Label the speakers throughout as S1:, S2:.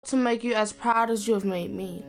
S1: to make you as proud as you have made me.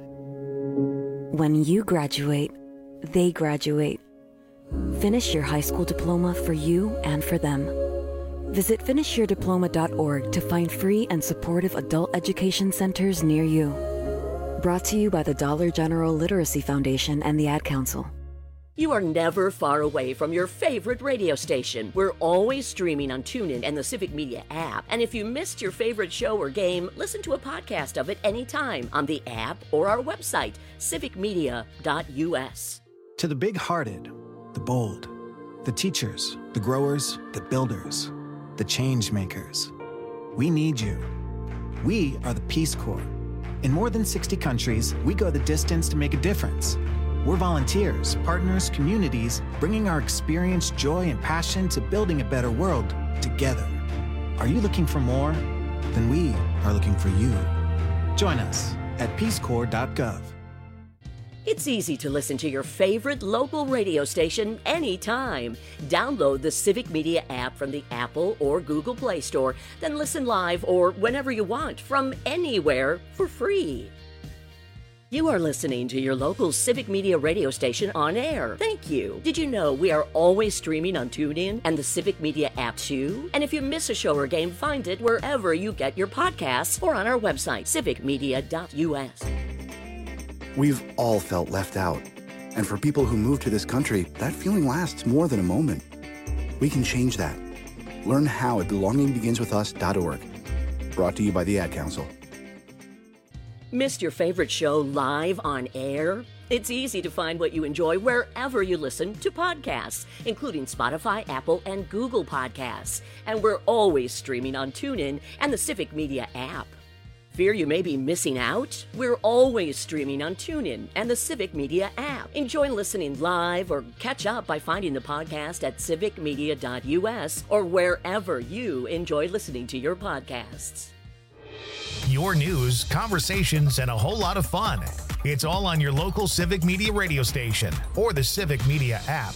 S2: When you graduate, they graduate. Finish your high school diploma for you and for them. Visit finishyourdiploma.org to find free and supportive adult education centers near you. Brought to you by the Dollar General Literacy Foundation and the Ad Council.
S3: You are never far away from your favorite radio station. We're always streaming on TuneIn and the Civic Media app. And if you missed your favorite show or game, listen to a podcast of it anytime on the app or our website, civicmedia.us.
S4: To the big-hearted, the bold, the teachers, the growers, the builders, the change makers. We need you. We are the Peace Corps. In more than 60 countries, we go the distance to make a difference. We're volunteers, partners, communities, bringing our experience, joy, and passion to building a better world together. Are you looking for more? Then we are looking for you. Join us at peacecorps.gov.
S3: It's easy to listen to your favorite local radio station anytime. Download the Civic Media app from the Apple or Google Play Store, then listen live or whenever you want from anywhere for free. You are listening to your local Civic Media radio station on air. Thank you. Did you know we are always streaming on TuneIn and the Civic Media app too? And if you miss a show or game, find it wherever you get your podcasts or on our website, civicmedia.us.
S5: We've all felt left out. And for people who move to this country, that feeling lasts more than a moment. We can change that. Learn how at belongingbeginswithus.org. Brought to you by the Ad Council.
S3: Missed your favorite show live on air? It's easy to find what you enjoy wherever you listen to podcasts, including Spotify, Apple, and Google Podcasts. And we're always streaming on TuneIn and the Civic Media app. Fear you may be missing out? We're always streaming on TuneIn and the Civic Media app. Enjoy listening live or catch up by finding the podcast at civicmedia.us or wherever you enjoy listening to your podcasts.
S6: Your news, conversations, and a whole lot of fun. It's all on your local Civic Media radio station or the Civic Media app.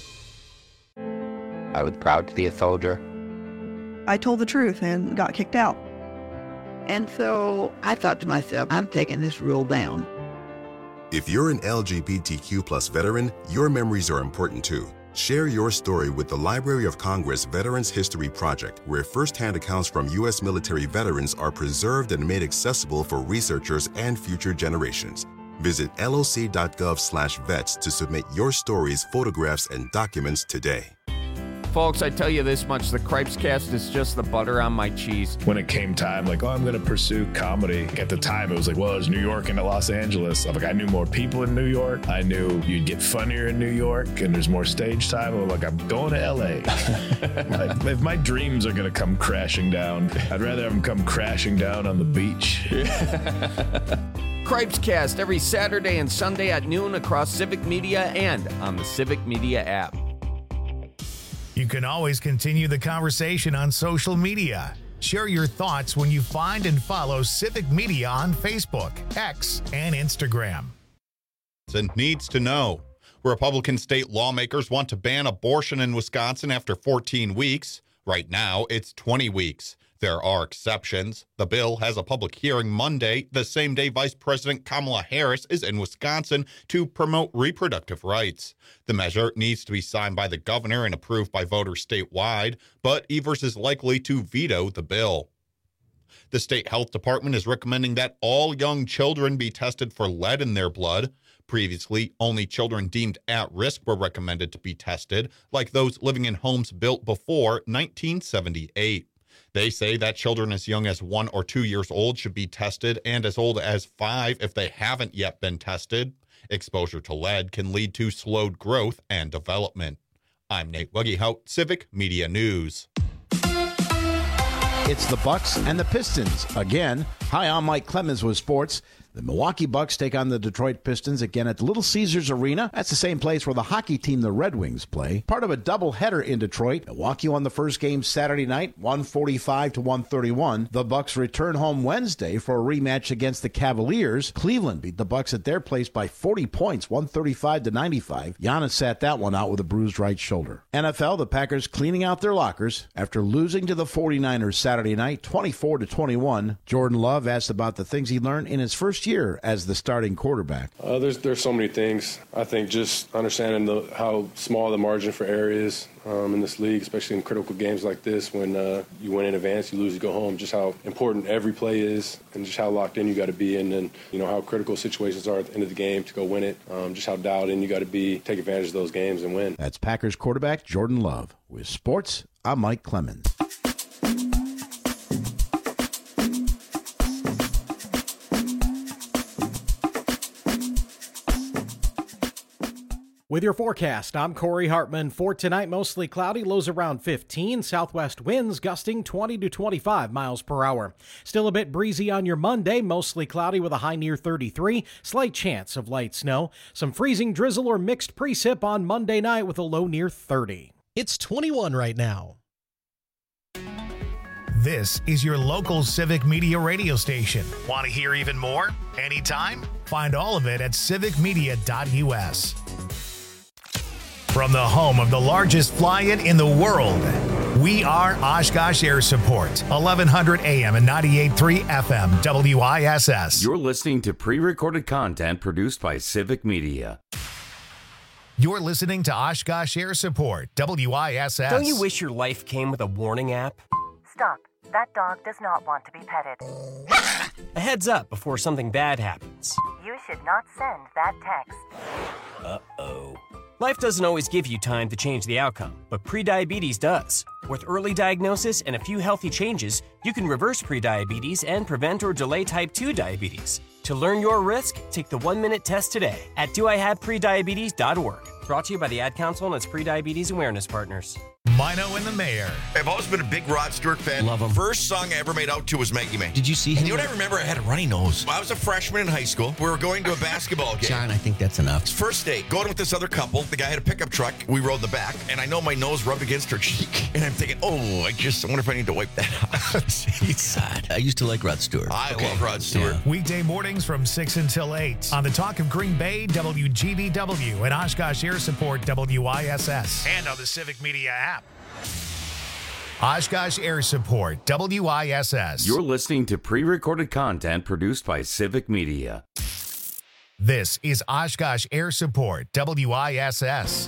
S7: I was proud to be a soldier.
S8: I told the truth and got kicked out.
S9: And so I thought to myself, I'm taking this rule down.
S10: If you're an LGBTQ plus veteran, your memories are important too. Share your story with the Library of Congress Veterans History Project, where firsthand accounts from U.S. military veterans are preserved and made accessible for researchers and future generations. Visit loc.gov/vets to submit your stories, photographs, and documents today.
S11: Folks, I tell you this much, the Cripescast is just the butter on my cheese.
S12: When it came time, I'm going to pursue comedy. At the time, it was there's New York and Los Angeles. I knew more people in New York. I knew you'd get funnier in New York, and there's more stage time. I'm going to L.A. If my dreams are going to come crashing down, I'd rather have them come crashing down on the beach.
S11: Cripescast every Saturday and Sunday at noon across Civic Media and on the Civic Media app.
S6: You can always continue the conversation on social media. Share your thoughts when you find and follow Civic Media on Facebook, X, and Instagram.
S13: And needs to know. Republican state lawmakers want to ban abortion in Wisconsin after 14 weeks. Right now, it's 20 weeks. There are exceptions. The bill has a public hearing Monday, the same day Vice President Kamala Harris is in Wisconsin to promote reproductive rights. The measure needs to be signed by the governor and approved by voters statewide, but Evers is likely to veto the bill. The state health department is recommending that all young children be tested for lead in their blood. Previously, only children deemed at risk were recommended to be tested, like those living in homes built before 1978. They say that children as young as 1 or 2 years old should be tested and as old as 5 if they haven't yet been tested. Exposure to lead can lead to slowed growth and development. I'm Nate Weggehout, Civic Media News.
S14: It's the Bucks and the Pistons again. Hi, I'm Mike Clemens with sports.
S7: The Milwaukee Bucks take on the Detroit Pistons again at the Little Caesars Arena. That's the same place where the hockey team, the Red Wings, play. Part of a doubleheader in Detroit. Milwaukee won the first game Saturday night, 145-131. The Bucks return home Wednesday for a rematch against the Cavaliers. Cleveland beat the Bucks at their place by 40 points, 135-95. Giannis sat that one out with a bruised right shoulder. NFL, the Packers cleaning out their lockers after losing to the 49ers Saturday night, 24-21. Jordan Love asked about the things he learned in his first year as the starting quarterback.
S14: There's so many things. I think just understanding how small the margin for error is in this league, especially in critical games like this when you win in advance, you lose, you go home, just how important every play is and just how locked in you got to be in, and how critical situations are at the end of the game to go win it, just how dialed in you got to be, take advantage of those games and win.
S7: That's Packers quarterback Jordan Love. With sports, I'm Mike Clemens.
S15: With your forecast, I'm Corey Hartman. For tonight, mostly cloudy, lows around 15, southwest winds gusting 20 to 25 miles per hour. Still a bit breezy on your Monday, mostly cloudy with a high near 33, slight chance of light snow. Some freezing drizzle or mixed precip on Monday night with a low near 30.
S16: It's 21 right now.
S6: This is your local Civic Media radio station. Want to hear even more? Anytime? Find all of it at civicmedia.us. From the home of the largest fly-in in the world, we are Oshkosh Air Support, 1100 AM and 98.3 FM, WISS.
S17: You're listening to pre-recorded content produced by Civic Media.
S6: You're listening to Oshkosh Air Support, WISS.
S18: Don't you wish your life came with a warning app?
S19: Stop. That dog does not want to be petted.
S18: A heads up before something bad happens.
S19: You should not send that text.
S18: Uh-oh. Life doesn't always give you time to change the outcome, but prediabetes does. With early diagnosis and a few healthy changes, you can reverse prediabetes and prevent or delay type 2 diabetes. To learn your risk, take the 1-minute test today at doihaveprediabetes.org. Brought to you by the Ad Council and its Prediabetes Awareness Partners.
S6: Mino and the Mayor.
S20: I've always been a big Rod Stewart fan.
S16: Love him.
S20: First song I ever made out to was Maggie May.
S16: Did you see him?
S20: You know what I remember? I had a runny nose. I was a freshman in high school. We were going to a basketball game.
S16: John, I think that's enough.
S20: First date, going with this other couple. The guy had a pickup truck. We rode in the back, and I know my nose rubbed against her cheek. And I'm thinking, I wonder if I need to wipe that off.
S16: It's sad. I used to like Rod Stewart.
S20: I love Rod Stewart.
S6: Yeah. Weekday mornings from 6 until 8 on the Talk of Green Bay, WGBW, and Oshkosh Air Support, WISS, and on the Civic Media app. Oshkosh Air Support, WISS.
S17: You're listening to pre-recorded content produced by Civic Media.
S6: This is Oshkosh Air Support, WISS.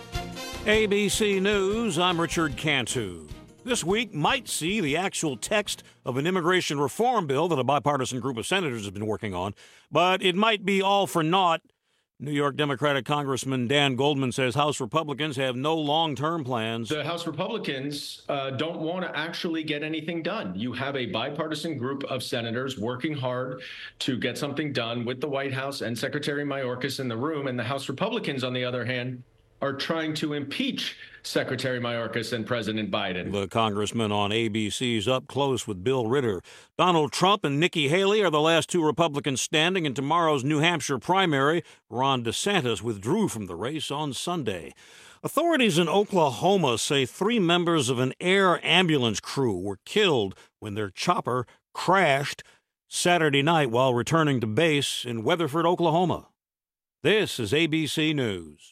S21: ABC News, I'm Richard Cantu. This week might see the actual text of an immigration reform bill that a bipartisan group of senators has been working on, but it might be all for naught. New York Democratic Congressman Dan Goldman says House Republicans have no long-term plans.
S22: The House Republicans don't want to actually get anything done. You have a bipartisan group of senators working hard to get something done with the White House and Secretary Mayorkas in the room, and the House Republicans, on the other hand, are trying to impeach Secretary Mayorkas and President Biden.
S21: The congressman on ABC's Up Close with Bill Ritter. Donald Trump and Nikki Haley are the last two Republicans standing in tomorrow's New Hampshire primary. Ron DeSantis withdrew from the race on Sunday. Authorities in Oklahoma say 3 members of an air ambulance crew were killed when their chopper crashed Saturday night while returning to base in Weatherford, Oklahoma. This is ABC News.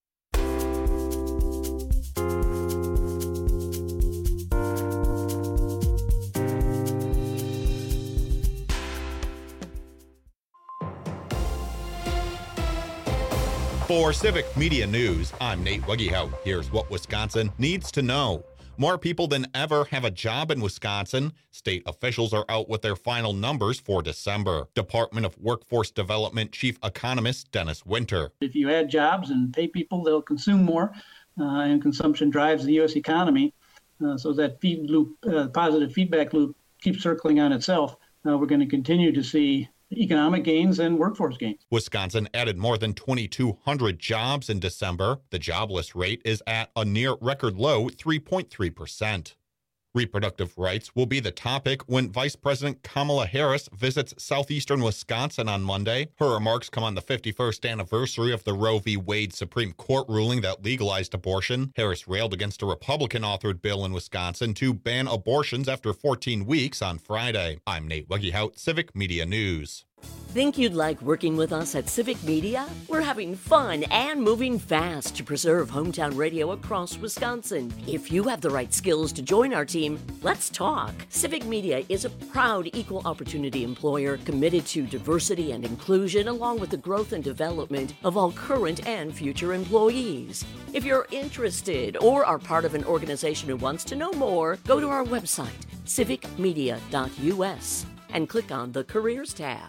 S13: For Civic Media News, I'm Nate Wuggehout. Here's what Wisconsin needs to know. More people than ever have a job in Wisconsin. State officials are out with their final numbers for December. Department of Workforce Development Chief Economist Dennis Winter.
S23: If you add jobs and pay people, they'll consume more, and consumption drives the U.S. economy. So that positive feedback loop keeps circling on itself. We're going to continue to see economic gains and workforce gains.
S13: Wisconsin added more than 2,200 jobs in December. The jobless rate is at a near record low 3.3%. Reproductive rights will be the topic when Vice President Kamala Harris visits southeastern Wisconsin on Monday. Her remarks come on the 51st anniversary of the Roe v. Wade Supreme Court ruling that legalized abortion. Harris railed against a Republican-authored bill in Wisconsin to ban abortions after 14 weeks on Friday. I'm Nate Weggehout, Civic Media News.
S3: Think you'd like working with us at Civic Media? We're having fun and moving fast to preserve hometown radio across Wisconsin. If you have the right skills to join our team, let's talk. Civic Media is a proud equal opportunity employer committed to diversity and inclusion along with the growth and development of all current and future employees. If you're interested or are part of an organization who wants to know more, go to our website, civicmedia.us, and click on the Careers tab.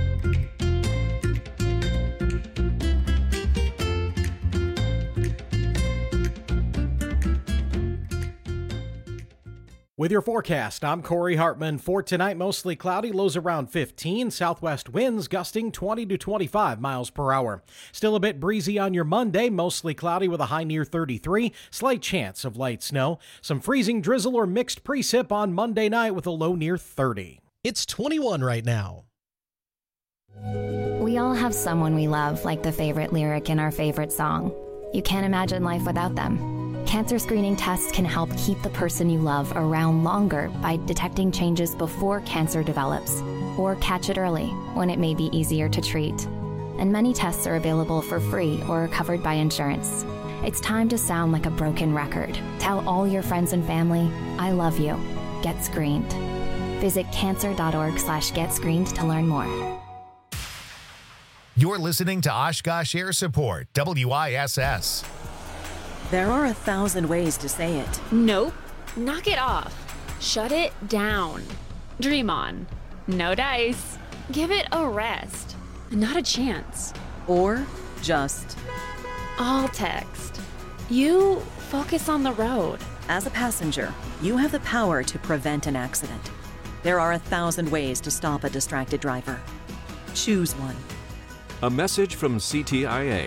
S15: With your forecast, I'm Corey Hartman. For tonight, mostly cloudy, lows around 15, southwest winds gusting 20 to 25 miles per hour. Still a bit breezy on your Monday, mostly cloudy with a high near 33, slight chance of light snow. Some freezing drizzle or mixed precip on Monday night with a low near 30.
S16: It's 21 right now.
S1: We all have someone we love, like the favorite lyric in our favorite song. You can't imagine life without them. Cancer screening tests can help keep the person you love around longer by detecting changes before cancer develops, or catch it early when it may be easier to treat. And many tests are available for free or are covered by insurance. It's time to sound like a broken record. Tell all your friends and family, I love you. Get screened. Visit cancer.org/getscreened to learn more.
S6: You're listening to Oshkosh Air Support, WISS.
S2: There are 1,000 ways to say it.
S4: Nope. Knock it off. Shut it down. Dream on. No dice. Give it a rest. Not a chance.
S2: Or just.
S4: All text. You focus on the road.
S2: As a passenger, you have the power to prevent an accident. There are 1,000 ways to stop a distracted driver. Choose one.
S24: A message from CTIA.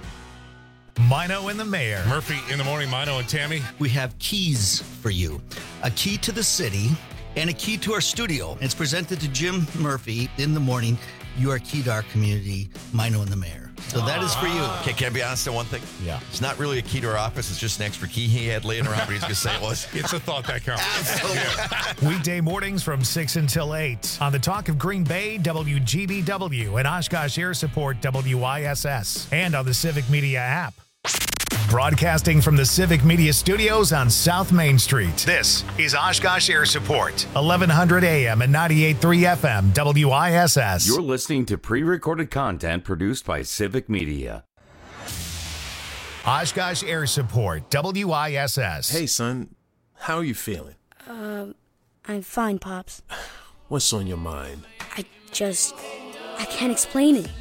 S6: Mino and the Mayor.
S25: Murphy in the morning, Mino and Tammy.
S16: We have keys for you. A key to the city and a key to our studio. It's presented to Jim Murphy in the morning. You are key to our community, Mino and the Mayor. So that is for you.
S20: Okay, can I be honest on one thing?
S16: Yeah.
S20: It's not really a key to our office. It's just an extra key he had laying around, but he's going to say it was.
S25: It's a thought that counts.
S6: Absolutely. Weekday mornings from 6 until 8 on the Talk of Green Bay, WGBW, and Oshkosh Air Support, WISS, and on the Civic Media app. Broadcasting from the Civic Media Studios on South Main Street, this is Oshkosh Air Support, 1100 AM and 98.3 FM, WISS.
S17: You're listening to pre-recorded content produced by Civic Media.
S6: Oshkosh Air Support, WISS.
S26: Hey, son. How are you feeling?
S27: I'm fine, Pops.
S26: What's on your mind?
S27: I can't explain it.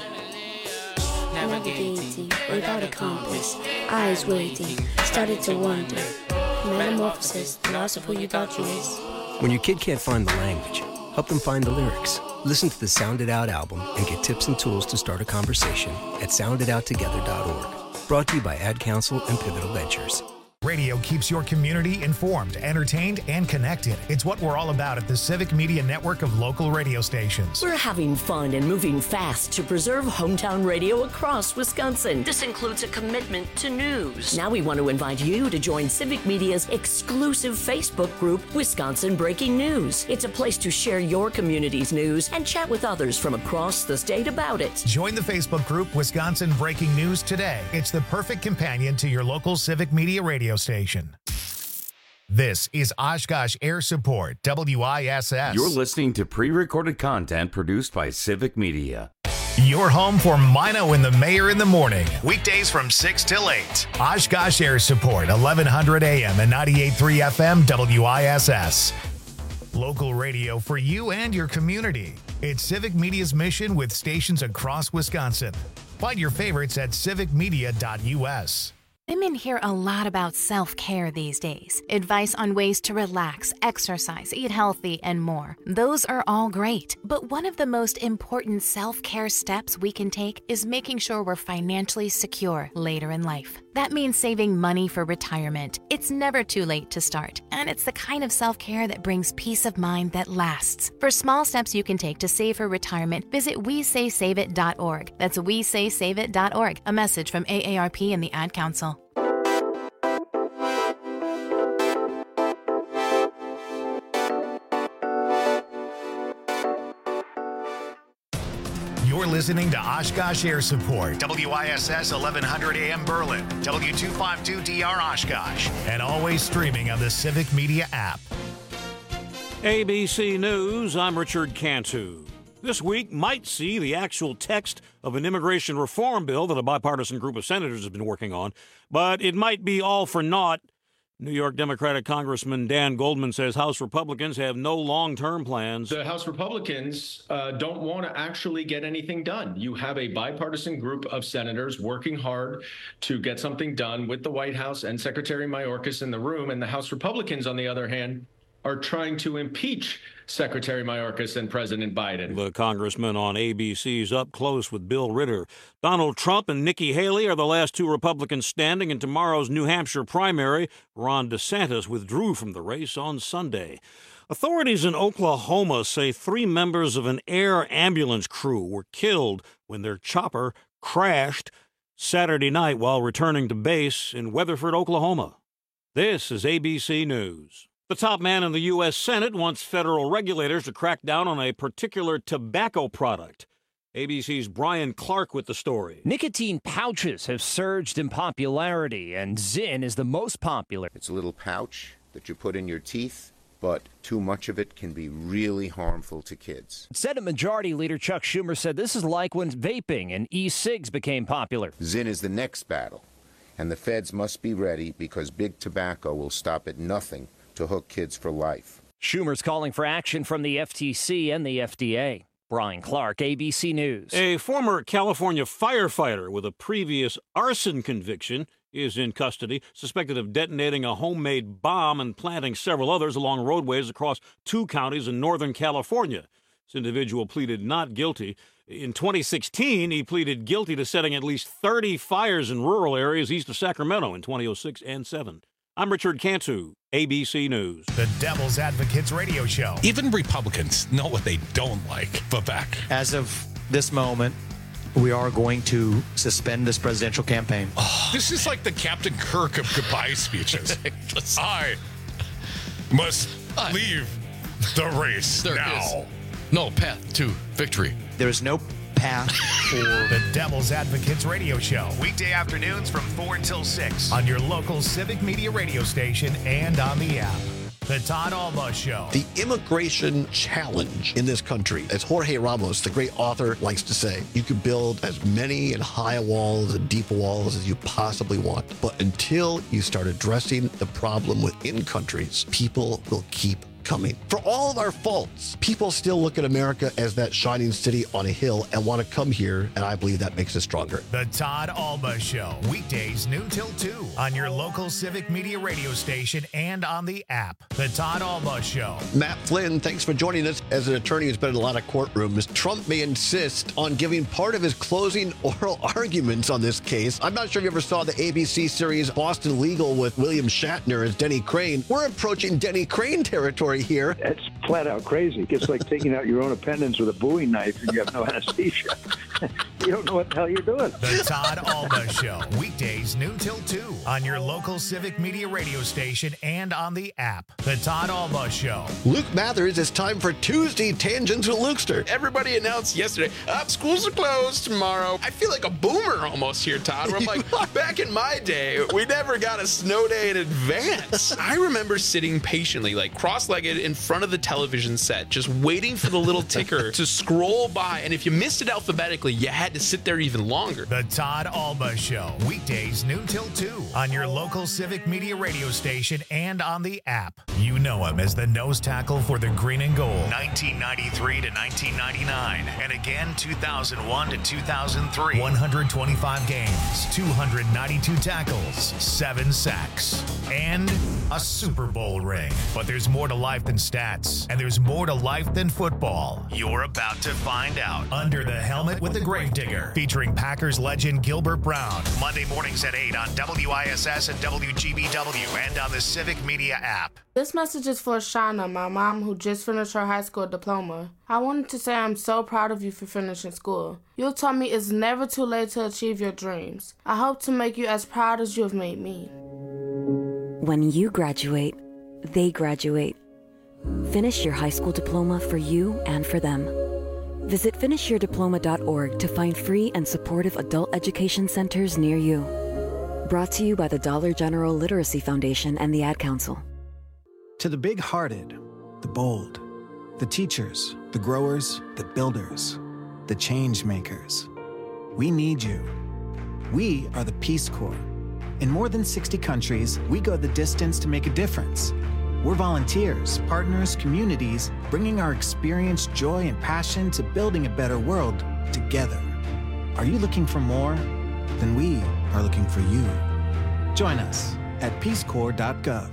S27: Navigating without a compass, eyes waiting, started to wonder. Metamorphosis, the loss of who you thought you was.
S28: When your kid can't find the language, help them find the lyrics. Listen to the Sound It Out album and get tips and tools to start a conversation at sounditouttogether.org. Brought to you by Ad Council and Pivotal Ventures.
S6: Radio keeps your community informed, entertained, and connected. It's what we're all about at the Civic Media network of local radio stations.
S3: We're having fun and moving fast to preserve hometown radio across Wisconsin. This includes a commitment to news. Now we want to invite you to join Civic Media's exclusive Facebook group, Wisconsin Breaking News. It's a place to share your community's news and chat with others from across the state about it.
S6: Join the Facebook group, Wisconsin Breaking News today. It's the perfect companion to your local Civic Media radio station. This is Oshkosh Air Support, WISS.
S17: You're listening to pre-recorded content produced by Civic Media.
S6: Your home for Mino and the Mayor in the morning. Weekdays from 6 till 8. Oshkosh Air Support, 1100 AM and 98.3 FM, WISS. Local radio for you and your community. It's Civic Media's mission with stations across Wisconsin. Find your favorites at civicmedia.us.
S29: Women hear a lot about self-care these days. Advice on ways to relax, exercise, eat healthy, and more. Those are all great. But one of the most important self-care steps we can take is making sure we're financially secure later in life. That means saving money for retirement. It's never too late to start, and it's the kind of self-care that brings peace of mind that lasts. For small steps you can take to save for retirement, visit WeSaySaveIt.org. That's WeSaySaveIt.org. A message from AARP and the Ad Council.
S6: You're listening to Oshkosh Air Support, WISS 1100 AM Berlin, W252DR Oshkosh, and always streaming on the Civic Media app.
S21: ABC News, I'm Richard Cantu. This week might see the actual text of an immigration reform bill that a bipartisan group of senators has been working on, but it might be all for naught. New York Democratic Congressman Dan Goldman says House Republicans have no long-term plans.
S22: The House Republicans don't want to actually get anything done. You have a bipartisan group of senators working hard to get something done with the White House and Secretary Mayorkas in the room, and the House Republicans, on the other hand, are trying to impeach Secretary Mayorkas and President Biden.
S21: The congressman on ABC's Up Close with Bill Ritter. Donald Trump and Nikki Haley are the last two Republicans standing in tomorrow's New Hampshire primary. Ron DeSantis withdrew from the race on Sunday. Authorities in Oklahoma say 3 members of an air ambulance crew were killed when their chopper crashed Saturday night while returning to base in Weatherford, Oklahoma. This is ABC News. The top man in the U.S. Senate wants federal regulators to crack down on a particular tobacco product. ABC's Brian Clark with the story.
S5: Nicotine pouches have surged in popularity, and Zyn is the most popular.
S7: It's a little pouch that you put in your teeth, but too much of it can be really harmful to kids.
S5: Senate Majority Leader Chuck Schumer said this is like when vaping and e-cigs became popular.
S7: Zyn is the next battle, and the feds must be ready because big tobacco will stop at nothing to hook kids for life.
S5: Schumer's calling for action from the FTC and the FDA. Brian Clark, ABC News.
S21: A former California firefighter with a previous arson conviction is in custody, suspected of detonating a homemade bomb and planting several others along roadways across 2 counties in Northern California. This individual pleaded not guilty. In 2016, he pleaded guilty to setting at least 30 fires in rural areas east of Sacramento in 2006 and 7. I'm Richard Cantu, ABC News.
S6: The Devil's Advocates Radio Show.
S25: Even Republicans know what they don't like. Vivek.
S8: As of this moment, we are going to suspend this presidential campaign.
S25: This is like the Captain Kirk of goodbye speeches. I must leave the race now.
S9: Is no path to victory.
S8: There is no path for
S6: the Devil's Advocates Radio Show. Weekday afternoons from 4 until 6 on your local Civic Media radio station and on the app. The Todd Alba Show.
S10: The immigration challenge in this country, as Jorge Ramos, the great author, likes to say, you can build as many and high walls and deep walls as you possibly want. But until you start addressing the problem within countries, people will keep coming. For all of our faults, people still look at America as that shining city on a hill and want to come here, and I believe that makes us stronger.
S6: The Todd Alba Show, weekdays noon till 2 on your local Civic Media radio station and on the app. The Todd Alba Show.
S10: Matt Flynn, thanks for joining us. As an attorney who's been in a lot of courtrooms, Trump may insist on giving part of his closing oral arguments on this case. I'm not sure if you ever saw the ABC series Boston Legal with William Shatner as Denny Crane. We're approaching Denny Crane territory here.
S11: That's flat out crazy. It's like taking out your own appendix with a Bowie knife and you have no anesthesia. You don't know what the hell you're doing.
S6: The Todd Alba Show, weekdays noon till 2 on your local Civic Media radio station and on the app. The Todd Alba Show.
S10: Luke Mathers, it's time for Tuesday Tangents with Lukester.
S12: Everybody announced yesterday, schools are closed tomorrow. I feel like a boomer almost here, Todd, where I'm like, back in my day, we never got a snow day in advance. I remember sitting patiently, like cross-legged in front of the television set, just waiting for the little ticker to scroll by. And if you missed it alphabetically, you had to sit there even longer.
S6: The Todd Alba Show, weekdays noon till 2 on your local Civic Media radio station and on the app. You know him as the nose tackle for the Green and Gold, 1993 to 1999, and again 2001 to 2003. 125 games, 292 tackles, 7 sacks, and a Super Bowl ring. But there's more to life than stats, and there's more to life than football. You're about to find out. Under the Helmet with the Gravedigger, featuring Packers legend Gilbert Brown. Monday mornings at 8 on WISS and WGBW and on the Civic Media app.
S1: This message is for Shauna, my mom, who just finished her high school diploma. I wanted to say I'm so proud of you for finishing school. You told me it's never too late to achieve your dreams. I hope to make you as proud as you have made me.
S2: When you graduate, they graduate. Finish your high school diploma for you and for them. Visit finishyourdiploma.org to find free and supportive adult education centers near you. Brought to you by the Dollar General Literacy Foundation and the Ad Council.
S4: To the big-hearted, the bold, the teachers, the growers, the builders, the change makers, we need you. We are the Peace Corps. In more than 60 countries, we go the distance to make a difference. We're volunteers, partners, communities, bringing our experience, joy, and passion to building a better world together. Are you looking for more? Then we are looking for you. Join us at peacecorps.gov.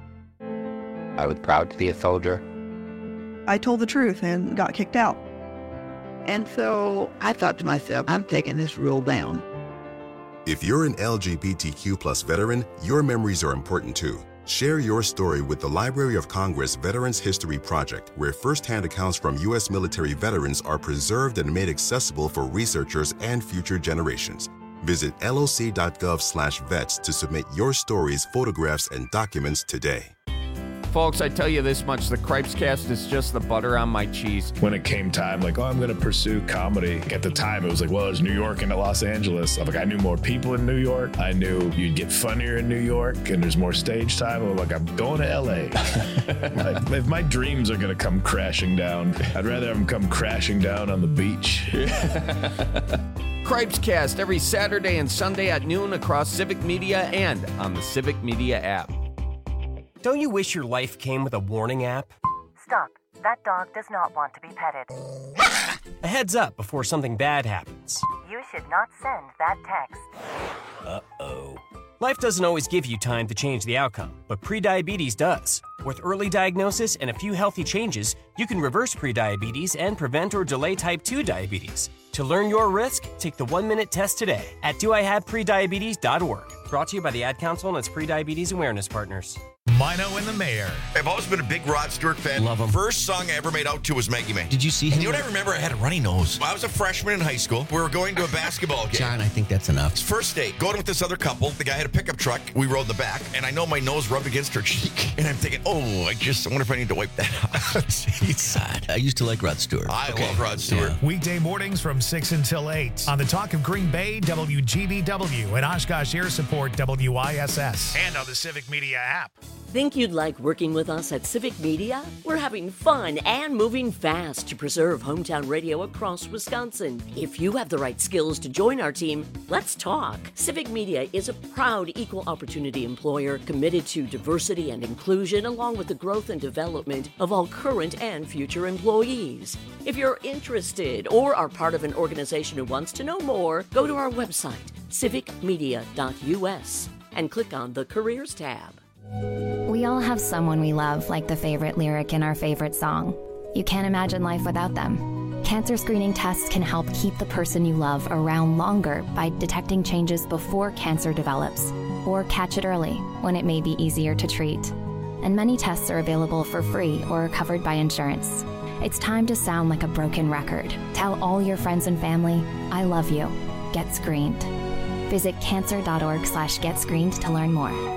S13: I was proud to be a soldier.
S14: I told the truth and got kicked out.
S13: And so I thought to myself, I'm taking this rule down.
S15: If you're an LGBTQ+ veteran, your memories are important too. Share your story with the Library of Congress Veterans History Project, where firsthand accounts from U.S. military veterans are preserved and made accessible for researchers and future generations. Visit loc.gov/vets to submit your stories, photographs, and documents today.
S18: Folks, I tell you this much, the Cripescast is just the butter on my cheese.
S25: When it came time, like, I'm going to pursue comedy. At the time, it was like, well, it's New York and Los Angeles. I'm like, I knew more people in New York. I knew you'd get funnier in New York, and there's more stage time. I'm like, I'm going to L.A. Like, if my dreams are going to come crashing down, I'd rather have them come crashing down on the beach.
S18: Cripescast every Saturday and Sunday at noon across Civic Media and on the Civic Media app.
S19: Don't you wish your life came with a warning app?
S23: Stop. That dog does not want to be petted.
S19: A heads up before something bad happens.
S23: You should not send that text.
S19: Uh-oh. Life doesn't always give you time to change the outcome, but prediabetes does. With early diagnosis and a few healthy changes, you can reverse prediabetes and prevent or delay type 2 diabetes. To learn your risk, take the 1-minute test today at doihaveprediabetes.org. Brought to you by the Ad Council and its prediabetes awareness partners.
S6: Mino and the Mayor.
S20: I've always been a big Rod Stewart fan.
S18: Love him.
S20: First song I ever made out to was Maggie May.
S16: Did you see him?
S20: And you know what I remember? I had a runny nose. I was a freshman in high school. We were going to a basketball game.
S16: John, I think that's enough.
S20: First date, going with this other couple. The guy had a pickup truck. We rode in the back, and I know my nose rubbed against her cheek. And I'm thinking, I wonder if I need to wipe that out. Jeez.
S16: God, I used to like Rod Stewart.
S20: I love Rod Stewart.
S6: Yeah. Weekday mornings from 6 until 8 on the Talk of Green Bay, WGBW, and Oshkosh Air Support, WISS, and on the Civic Media app.
S3: Think you'd like working with us at Civic Media? We're having fun and moving fast to preserve hometown radio across Wisconsin. If you have the right skills to join our team, let's talk. Civic Media is a proud equal opportunity employer committed to diversity and inclusion, along with the growth and development of all current and future employees. If you're interested or are part of an organization who wants to know more, go to our website, civicmedia.us, and click on the Careers tab.
S29: We all have someone we love, like the favorite lyric in our favorite song. You can't imagine life without them. Cancer screening tests can help keep the person you love around longer by detecting changes before cancer develops, or catch it early when it may be easier to treat. And many tests are available for free or covered by insurance. It's time to sound like a broken record. Tell all your friends and family, I love you. Get screened. Visit cancer.org/getscreened to learn more.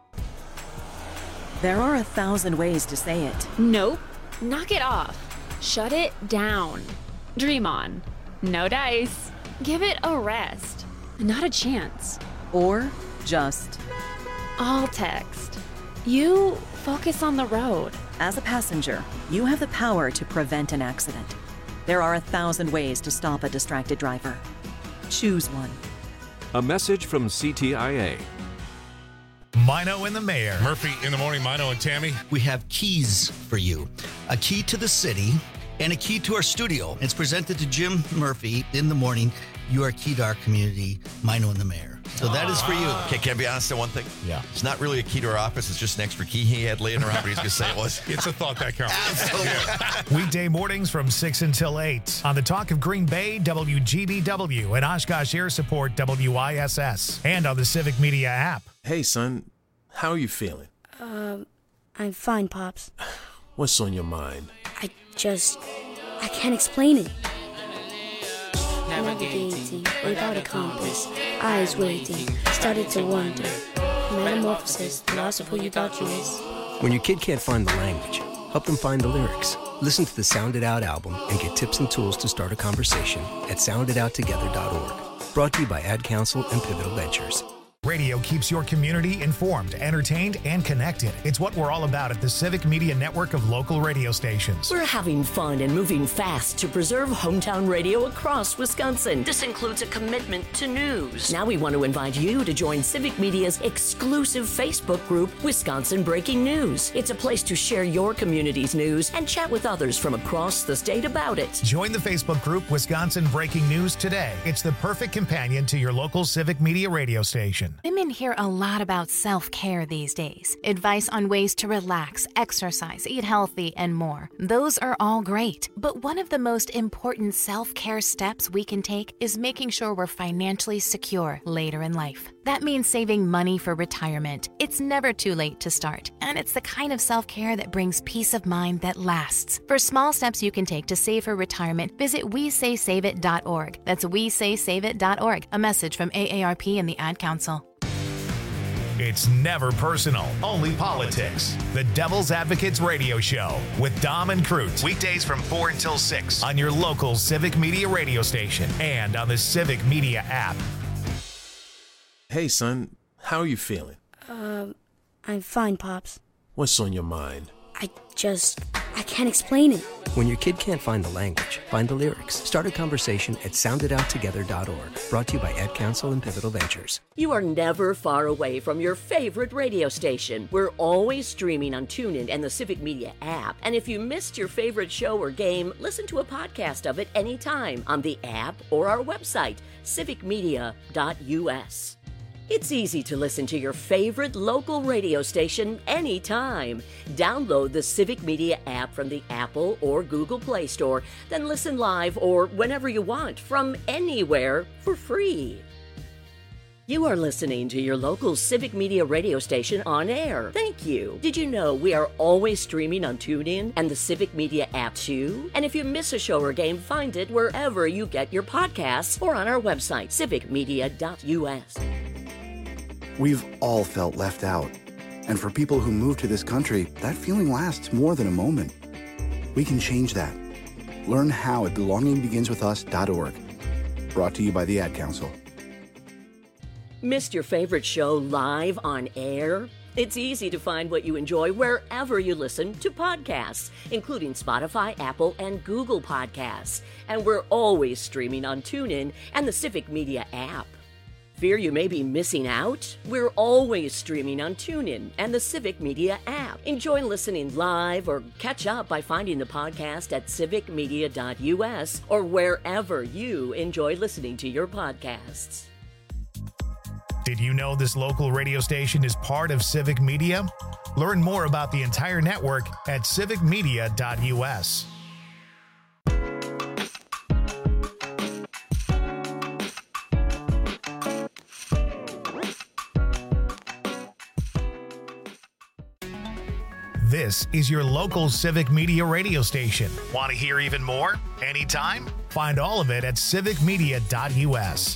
S30: There are 1,000 ways to say it.
S31: Nope. Knock it off. Shut it down. Dream on. No dice. Give it a rest. Not a chance.
S30: Or just.
S31: All text. You focus on the road.
S30: As a passenger, you have the power to prevent an accident. There are 1,000 ways to stop a distracted driver. Choose one.
S24: A message from CTIA.
S6: Mino and the Mayor.
S25: Murphy in the morning, Mino and Tammy.
S16: We have keys for you. A key to the city and a key to our studio. It's presented to Jim Murphy in the morning. You are key to our community, Mino and the Mayor. So that is for you.
S20: Okay, can I be honest on one thing?
S5: Yeah.
S20: It's not really a key to our office. It's just an extra key he had laying around, but he's going to say it was.
S5: It's a thought that counts.
S20: Absolutely.
S6: Weekday mornings from 6 until 8 on the Talk of Green Bay, WGBW, and Oshkosh Air Support, WISS, and on the Civic Media app.
S7: Hey, son, how are you feeling?
S8: I'm fine, Pops.
S7: What's on your mind?
S8: I can't explain it. Navigating without a compass, eyes waiting, started to wonder. Metamorphosis, the loss of who you thought you was.
S9: When your kid can't find the language, help them find the lyrics. Listen to the Sound It Out album and get tips and tools to start a conversation at sounditouttogether.org. Brought to you by Ad Council and Pivotal Ventures.
S6: Radio keeps your community informed, entertained, and connected. It's what we're all about at the Civic Media network of local radio stations.
S3: We're having fun and moving fast to preserve hometown radio across Wisconsin. This includes a commitment to news. Now we want to invite you to join Civic Media's exclusive Facebook group, Wisconsin Breaking News. It's a place to share your community's news and chat with others from across the state about it.
S6: Join the Facebook group, Wisconsin Breaking News, today. It's the perfect companion to your local Civic Media radio station.
S29: Women hear a lot about self-care these days. Advice on ways to relax, exercise, eat healthy, and more. Those are all great. But one of the most important self-care steps we can take is making sure we're financially secure later in life. That means saving money for retirement. It's never too late to start, and it's the kind of self-care that brings peace of mind that lasts. For small steps you can take to save for retirement, visit WeSaySaveIt.org. That's WeSaySaveIt.org. A message from AARP and the Ad Council.
S6: It's never personal, only politics. The Devil's Advocates Radio Show with Dom and Cruz. Weekdays from 4 until 6 on your local Civic Media radio station and on the Civic Media app.
S7: Hey, son, how are you feeling?
S8: I'm fine, Pops.
S7: What's on your mind?
S8: I can't explain it.
S9: When your kid can't find the language, find the lyrics. Start a conversation at sounditouttogether.org. Brought to you by Ad Council and Pivotal Ventures.
S3: You are never far away from your favorite radio station. We're always streaming on TuneIn and the Civic Media app. And if you missed your favorite show or game, listen to a podcast of it anytime on the app or our website, civicmedia.us. It's easy to listen to your favorite local radio station anytime. Download the Civic Media app from the Apple or Google Play Store, then listen live or whenever you want from anywhere for free. You are listening to your local Civic Media radio station on air. Thank you. Did you know we are always streaming on TuneIn and the Civic Media app too? And if you miss a show or game, find it wherever you get your podcasts or on our website, civicmedia.us.
S11: We've all felt left out. And for people who move to this country, that feeling lasts more than a moment. We can change that. Learn how at belongingbeginswithus.org. Brought to you by the Ad Council.
S3: Missed your favorite show live on air? It's easy to find what you enjoy wherever you listen to podcasts, including Spotify, Apple, and Google Podcasts. And we're always streaming on TuneIn and the Civic Media app. Fear you may be missing out? We're always streaming on TuneIn and the Civic Media app. Enjoy listening live or catch up by finding the podcast at civicmedia.us or wherever you enjoy listening to your podcasts.
S6: Did you know this local radio station is part of Civic Media? Learn more about the entire network at civicmedia.us. This is your local Civic Media radio station. Want to hear even more? Anytime? Find all of it at civicmedia.us.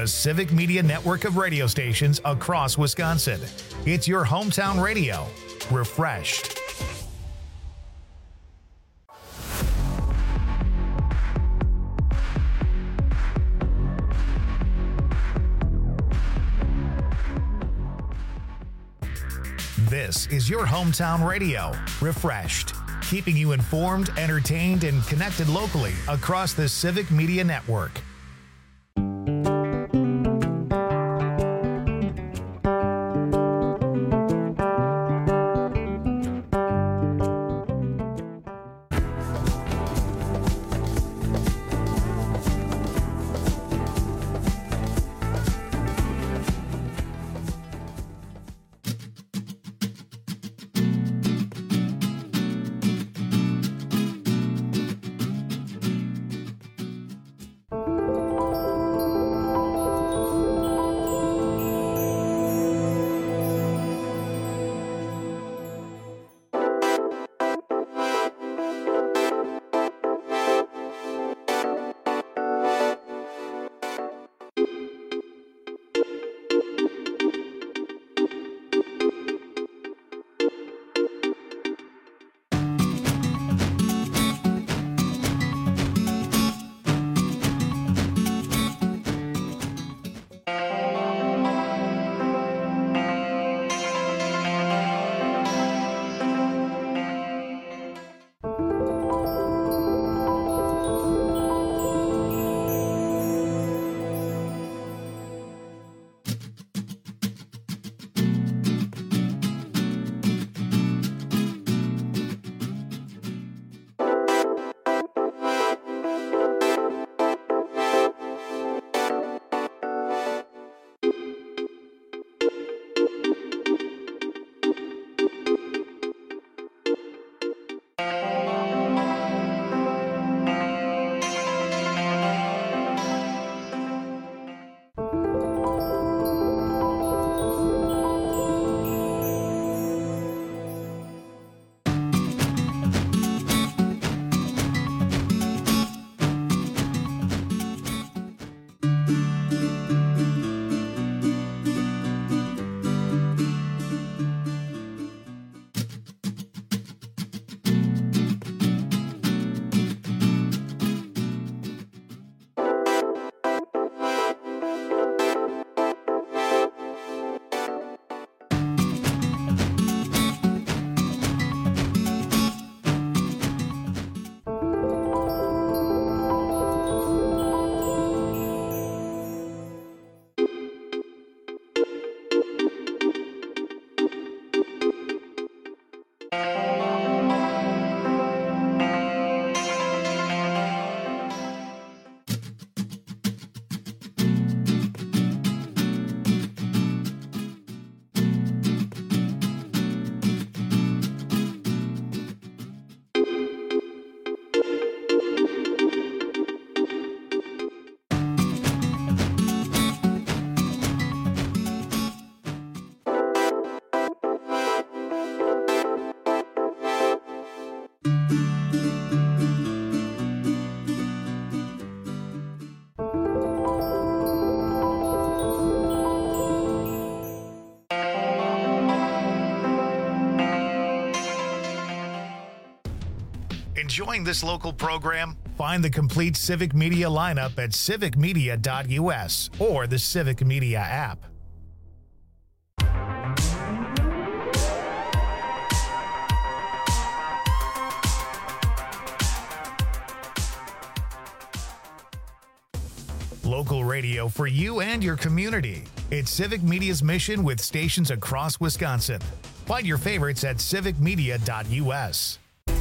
S6: the Civic Media network of radio stations across Wisconsin. It's your hometown radio, refreshed. This is your hometown radio, refreshed, keeping you informed, entertained, and connected locally across the Civic Media network. Enjoying this local program? Find the complete Civic Media lineup at civicmedia.us or the Civic Media app. Local radio for you and your community. It's Civic Media's mission with stations across Wisconsin. Find your favorites at civicmedia.us.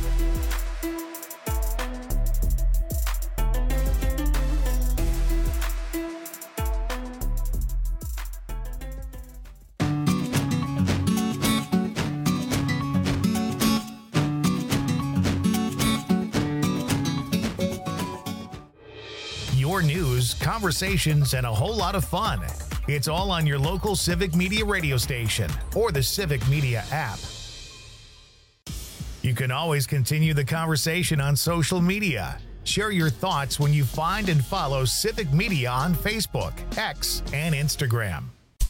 S6: Your news, conversations, and a whole lot of fun. It's all on your local Civic Media radio station or the Civic Media app. You can always continue the conversation on social media. Share your thoughts when you find and follow Civic Media on Facebook, X, and Instagram.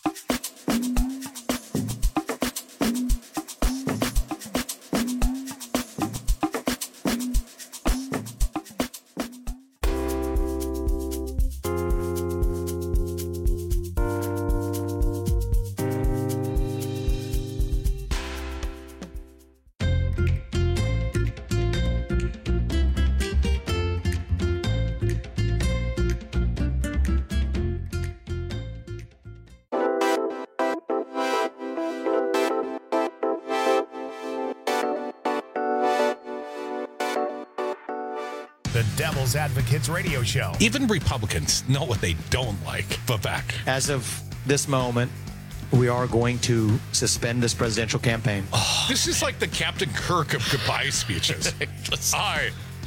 S6: The Devil's Advocates Radio Show.
S1: Even Republicans know what they don't like. Vivek.
S2: As of this moment, we are going to suspend this presidential campaign.
S1: This is like the Captain Kirk of goodbye speeches. I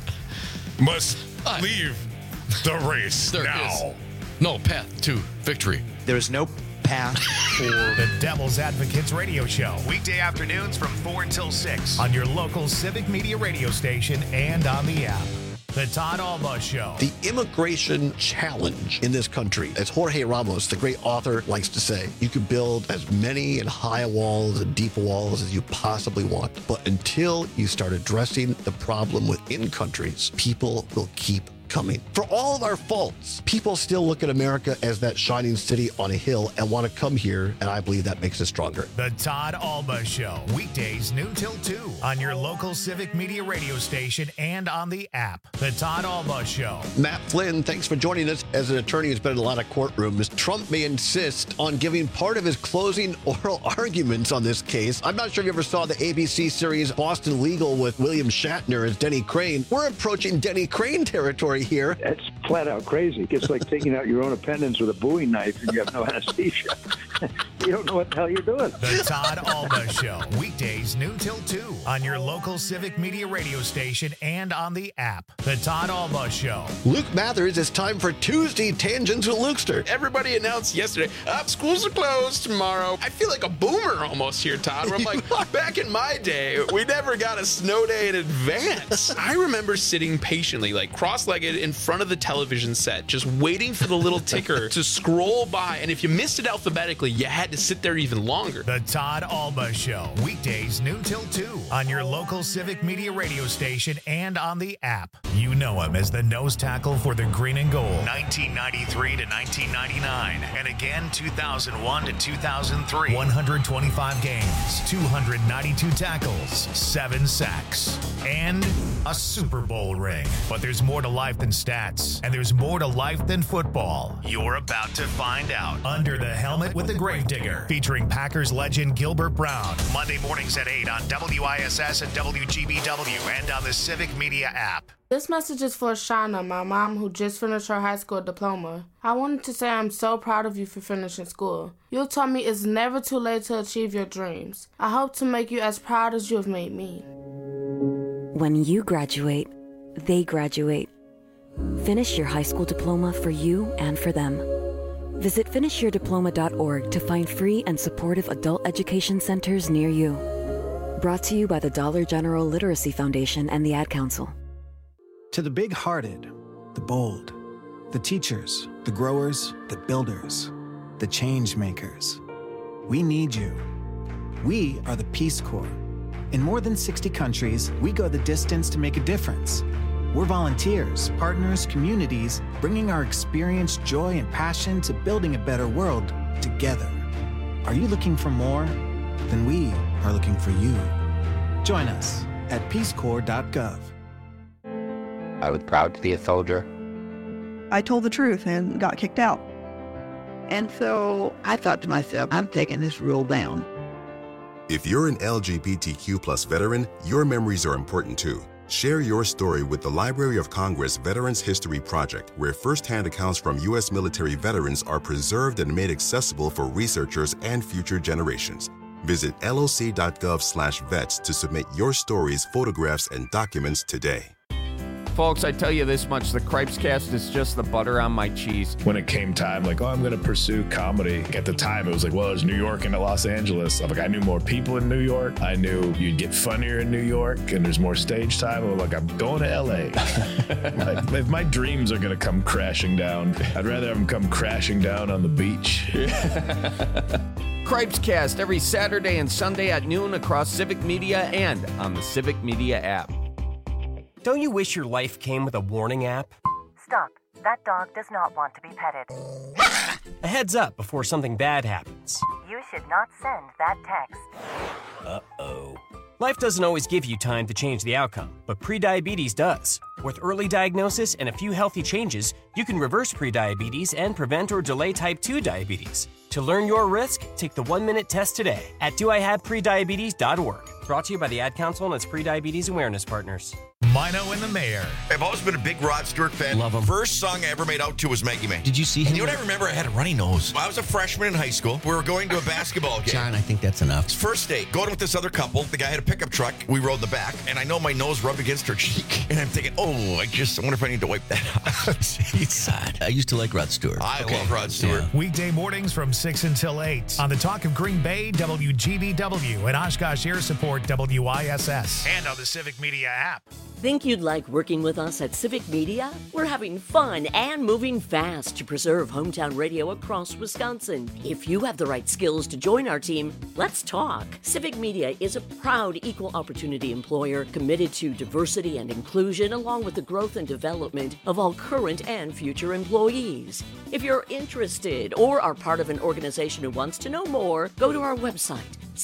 S1: must leave the race now.
S5: Is no path to victory.
S2: There is no path for
S6: the Devil's Advocates Radio Show. Weekday afternoons from 4 until 6 on your local Civic Media radio station and on the app. The Todd Alba Show.
S10: The immigration challenge in this country, as Jorge Ramos, the great author, likes to say, you can build as many and high walls and deep walls as you possibly want. But until you start addressing the problem within countries, people will keep coming. For all of our faults, people still look at America as that shining city on a hill and want to come here, and I believe that makes us stronger.
S6: The Todd Alba Show, weekdays noon till 2 on your local Civic Media radio station and on the app. The Todd Alba Show.
S10: Matt Flynn, thanks for joining us. As an attorney who's been in a lot of courtrooms, Trump may insist on giving part of his closing oral arguments on this case. I'm not sure if you ever saw the ABC series Boston Legal with William Shatner as Denny Crane. We're approaching Denny Crane territory here.
S12: That's flat out crazy. It's like taking out your own appendix with a Bowie knife and you have no anesthesia. You don't know what the hell you're doing.
S6: The Todd Alba Show, weekdays noon till 2 on your local Civic Media radio station and on the app. The Todd Alba Show.
S10: Luke Mathers, it's time for Tuesday Tangents with Lukester.
S17: Everybody announced yesterday, schools are closed tomorrow. I feel like a boomer almost here, Todd, where I'm like, back in my day, we never got a snow day in advance. I remember sitting patiently, like cross-legged in front of the television set, just waiting for the little ticker to scroll by. And if you missed it alphabetically, you had to sit there even longer.
S6: The Todd Alba Show, weekdays noon till 2 on your local Civic Media radio station and on the app. You know him as the nose tackle for the green and gold, 1993 to 1999, and again 2001 to 2003. 125 games, 292 tackles, 7 sacks, and a Super Bowl ring. But there's more to life than stats, and there's more to life than football. You're about to find out. Under the Helmet with the Gravedigger, featuring Packers legend Gilbert Brown. Monday mornings at 8 on WISS and WGBW and on the Civic Media app.
S21: This message is for Shauna, my mom, who just finished her high school diploma. I wanted to say I'm so proud of you for finishing school. You taught me it's never too late to achieve your dreams. I hope to make you as proud as you have made me.
S22: When you graduate, they graduate. Finish your high school diploma for you and for them. Visit finishyourdiploma.org to find free and supportive adult education centers near you. Brought to you by the Dollar General Literacy Foundation and the Ad Council.
S4: To the big-hearted, the bold, the teachers, the growers, the builders, the change makers, we need you. We are the Peace Corps. In more than 60 countries, we go the distance to make a difference. We're volunteers, partners, communities, bringing our experience, joy, and passion to building a better world together. Are you looking for more? Then we are looking for you. Join us at peacecorps.gov.
S26: I was proud to be a soldier.
S14: I told the truth and got kicked out.
S13: And so I thought to myself, I'm taking this rule down.
S15: If you're an LGBTQ+ veteran, your memories are important too. Share your story with the Library of Congress Veterans History Project, where first-hand accounts from U.S. military veterans are preserved and made accessible for researchers and future generations. Visit loc.gov/vets to submit your stories, photographs, and documents today.
S16: Folks, I tell you this much, the Cripes Cast is just the butter on my cheese.
S18: When it came time, like, I'm going to pursue comedy. At the time, it was like, well, it's New York and Los Angeles. I'm like, I knew more people in New York. I knew you'd get funnier in New York, and there's more stage time. I'm like, I'm going to L.A. Like, if my dreams are going to come crashing down, I'd rather have them come crashing down on the beach.
S16: Cripes Cast every Saturday and Sunday at noon across Civic Media and on the Civic Media app.
S19: Don't you wish your life came with a warning app?
S20: Stop. That dog does not want to be petted.
S19: A heads up before something bad happens.
S20: You should not send that text.
S19: Uh-oh. Life doesn't always give you time to change the outcome, but prediabetes does. With early diagnosis and a few healthy changes, you can reverse prediabetes and prevent or delay type 2 diabetes. To learn your risk, take the 1-minute test today at doihaveprediabetes.org. Brought to you by the Ad Council and its prediabetes awareness partners.
S6: Mino and the Mayor.
S23: I've always been a big Rod Stewart fan.
S6: Love him.
S23: First song I ever made out to was Maggie May.
S24: Did you see him?
S23: And you know what I remember? I had a runny nose. I was a freshman in high school. We were going to a basketball game.
S24: John, I think that's enough.
S23: First date, going with this other couple. The guy had a pickup truck. We rode in the back, and I know my nose rubbed against her cheek. And I'm thinking, I wonder if I need to wipe that out.
S24: It's sad. I used to like Rod Stewart.
S23: I love Rod Stewart.
S6: Yeah. Weekday mornings from 6 until 8 on the Talk of Green Bay, WGBW, and Oshkosh Air Support, WISS, and on the Civic Media app.
S3: Think you'd like working with us at Civic Media? We're having fun and moving fast to preserve hometown radio across Wisconsin. If you have the right skills to join our team, let's talk. Civic Media is a proud equal opportunity employer committed to diversity and inclusion along with the growth and development of all current and future employees. If you're interested or are part of an organization who wants to know more, go to our website,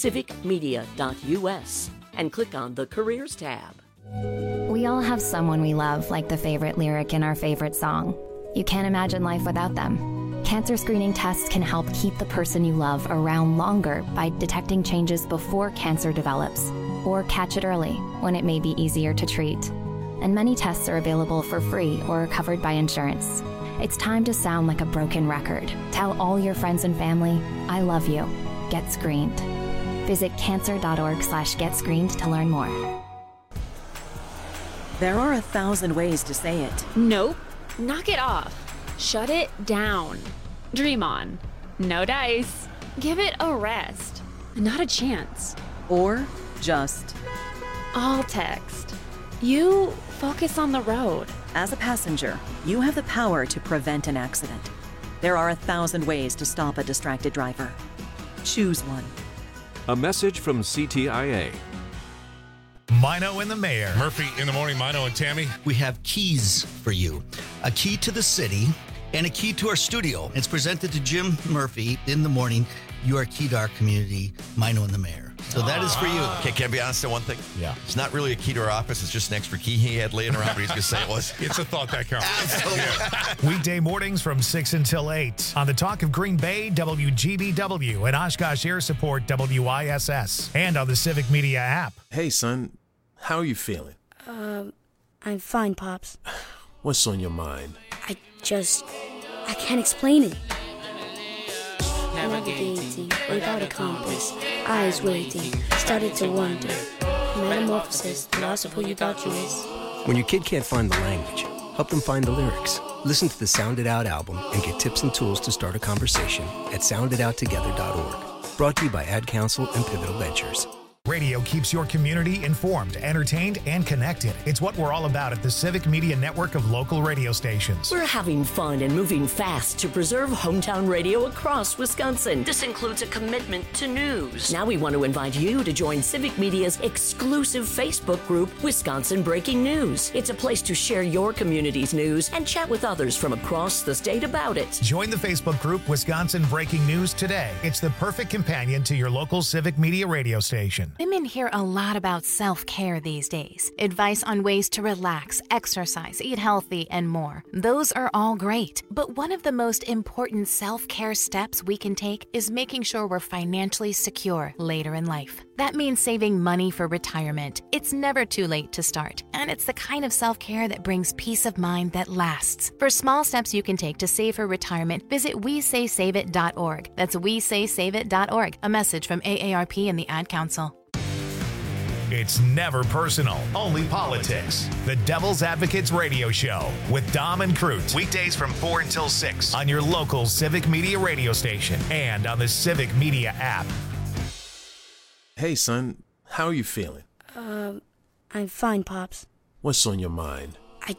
S3: civicmedia.us, and click on the Careers tab.
S29: We all have someone we love, like the favorite lyric in our favorite song. You can't imagine life without them. Cancer screening tests can help keep the person you love around longer by detecting changes before cancer develops, or catch it early when it may be easier to treat. And many tests are available for free or covered by insurance. It's time to sound like a broken record. Tell all your friends and family, I love you. Get screened. Visit cancer.org/getscreened to learn more.
S25: There are 1,000 ways to say it.
S27: Nope. Knock it off. Shut it down. Dream on. No dice. Give it a rest. Not a chance.
S25: Or just.
S27: All text. You focus on the road.
S25: As a passenger, you have the power to prevent an accident. There are 1,000 ways to stop a distracted driver. Choose one.
S28: A message from CTIA.
S6: Mino and the Mayor.
S1: Murphy in the morning, Mino and Tammy.
S24: We have keys for you. A key to the city and a key to our studio. It's presented to Jim Murphy in the morning. You are key to our community, Mino and the Mayor. So that is for you.
S23: Okay, can I be honest on one thing?
S6: Yeah.
S23: It's not really a key to our office. It's just an extra key he had laying around, but he's going to say it was.
S1: It's a thought that counts.
S23: Absolutely.
S6: Weekday mornings from 6 until 8 on the Talk of Green Bay, WGBW, and Oshkosh Air Support, WISS, and on the Civic Media app.
S7: Hey, son, how are you feeling?
S8: I'm fine, Pops.
S7: What's on your mind?
S8: I can't explain it. Navigating without a compass, eyes waiting, started to wonder. Metamorphosis, the loss of who you thought you was.
S9: When your kid can't find the language, help them find the lyrics. Listen to the Sound It Out album and get tips and tools to start a conversation at sounditouttogether.org. Brought to you by Ad Council and Pivotal Ventures.
S6: Radio keeps your community informed, entertained, and connected. It's what we're all about at the Civic Media network of local radio stations.
S3: We're having fun and moving fast to preserve hometown radio across Wisconsin. This includes a commitment to news. Now we want to invite you to join Civic Media's exclusive Facebook group, Wisconsin Breaking News. It's a place to share your community's news and chat with others from across the state about it.
S6: Join the Facebook group Wisconsin Breaking News today. It's the perfect companion to your local Civic Media radio station.
S29: Women hear a lot about self-care these days. Advice on ways to relax, exercise, eat healthy, and more. Those are all great. But one of the most important self-care steps we can take is making sure we're financially secure later in life. That means saving money for retirement. It's never too late to start, and it's the kind of self-care that brings peace of mind that lasts. For small steps you can take to save for retirement, visit WeSaySaveIt.org. That's WeSaySaveIt.org. A message from AARP and the Ad Council.
S6: It's never personal, only politics. The Devil's Advocates Radio Show with Dom and Crute. Weekdays from 4 until 6 on your local Civic Media radio station and on the Civic Media app.
S7: Hey, son, how are you feeling?
S8: I'm fine, Pops.
S7: What's on your mind?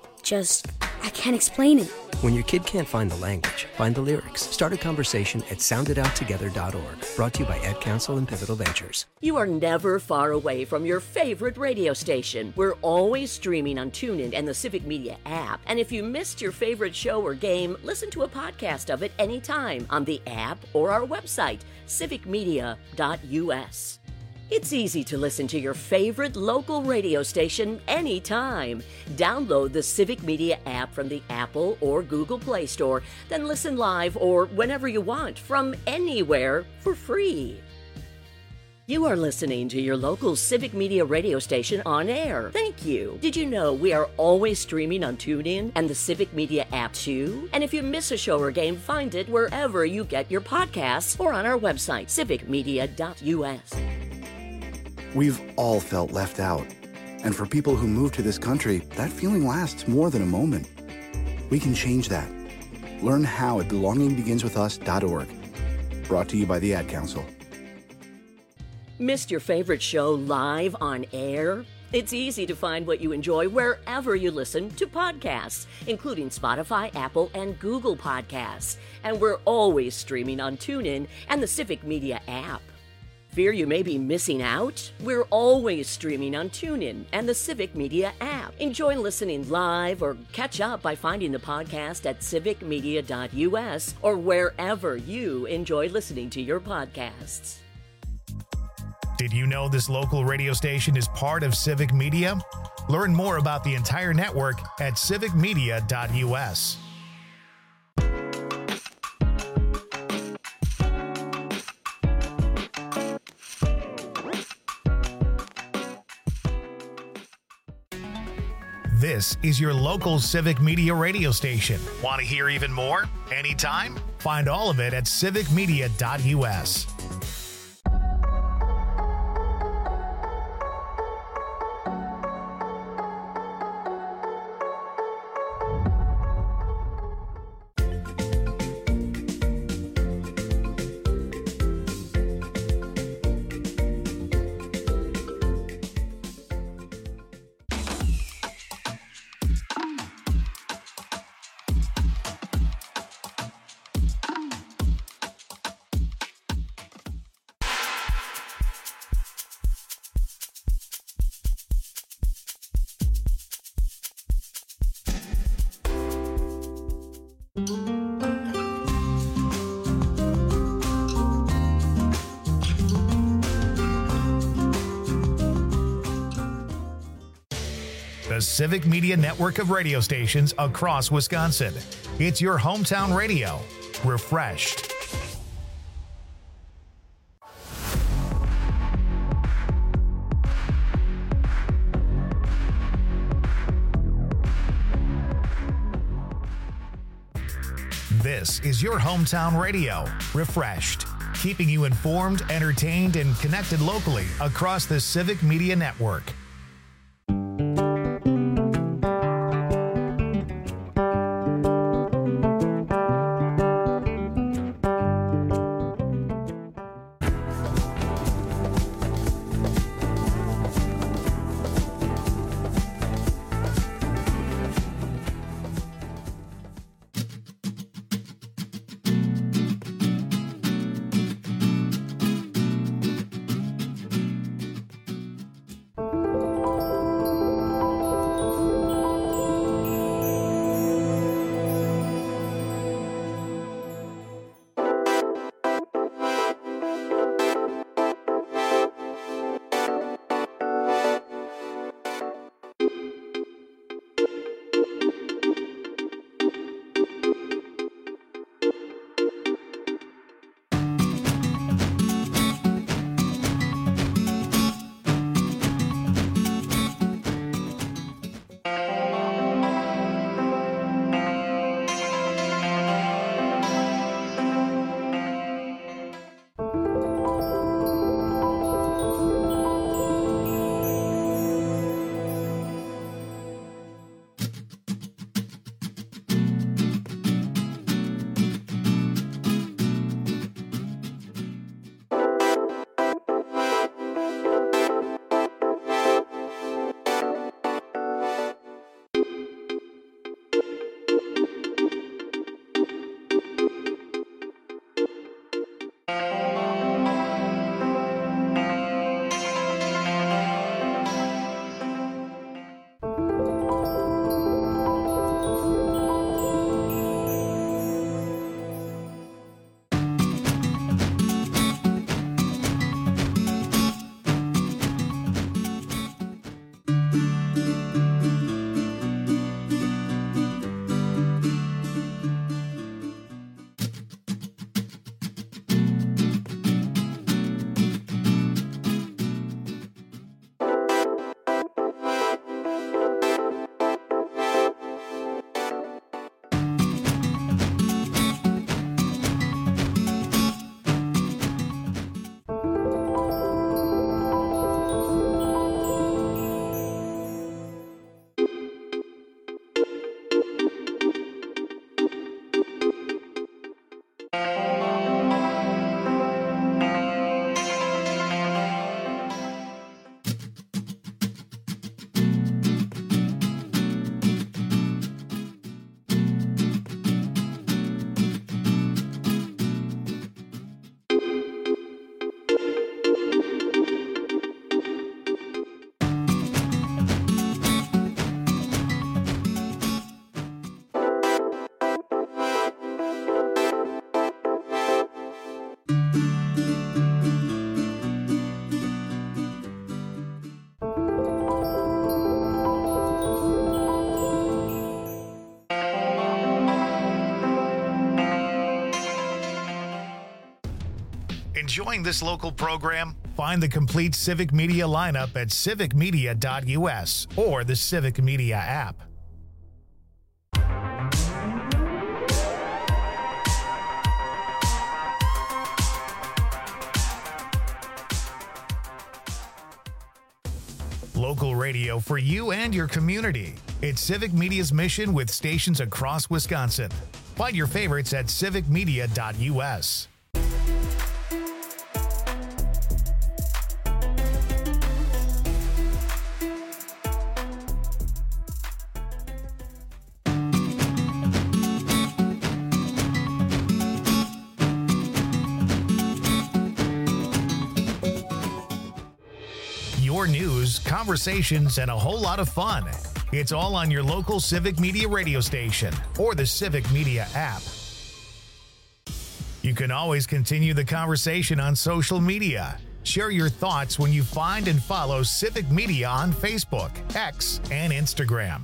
S8: I can't explain it.
S9: When your kid can't find the language, find the lyrics. Start a conversation at sounditouttogether.org. Brought to you by Ad Council and Pivotal Ventures.
S3: You are never far away from your favorite radio station. We're always streaming on TuneIn and the Civic Media app. And if you missed your favorite show or game, listen to a podcast of it anytime on the app or our website, civicmedia.us. It's easy to listen to your favorite local radio station anytime. Download the Civic Media app from the Apple or Google Play Store, then listen live or whenever you want from anywhere for free. You are listening to your local Civic Media radio station on air. Thank you. Did you know we are always streaming on TuneIn and the Civic Media app too? And if you miss a show or game, find it wherever you get your podcasts or on our website, civicmedia.us.
S2: We've all felt left out. And for people who move to this country, that feeling lasts more than a moment. We can change that. Learn how at belongingbeginswithus.org. Brought to you by the Ad Council.
S3: Missed your favorite show live on air? It's easy to find what you enjoy wherever you listen to podcasts, including Spotify, Apple, and Google Podcasts. And we're always streaming on TuneIn and the Civic Media app. Fear you may be missing out? We're always streaming on TuneIn and the Civic Media app. Enjoy listening live or catch up by finding the podcast at civicmedia.us or wherever you enjoy listening to your podcasts.
S6: Did you know this local radio station is part of Civic Media? Learn more about the entire network at civicmedia.us. This is your local Civic Media radio station. Want to hear even more? Anytime? Find all of it at civicmedia.us. The Civic Media network of radio stations across Wisconsin. It's your hometown radio, refreshed. This is your hometown radio, refreshed, keeping you informed, entertained, and connected locally across the Civic Media network. Enjoying this local program? Find the complete Civic Media lineup at civicmedia.us or the Civic Media app. Local radio for you and your community. It's Civic Media's mission with stations across Wisconsin. Find your favorites at civicmedia.us. Your news, conversations, and a whole lot of fun. It's all on your local Civic Media radio station or the Civic Media app. You can always continue the conversation on social media. Share your thoughts when you find and follow Civic Media on Facebook, X, and Instagram.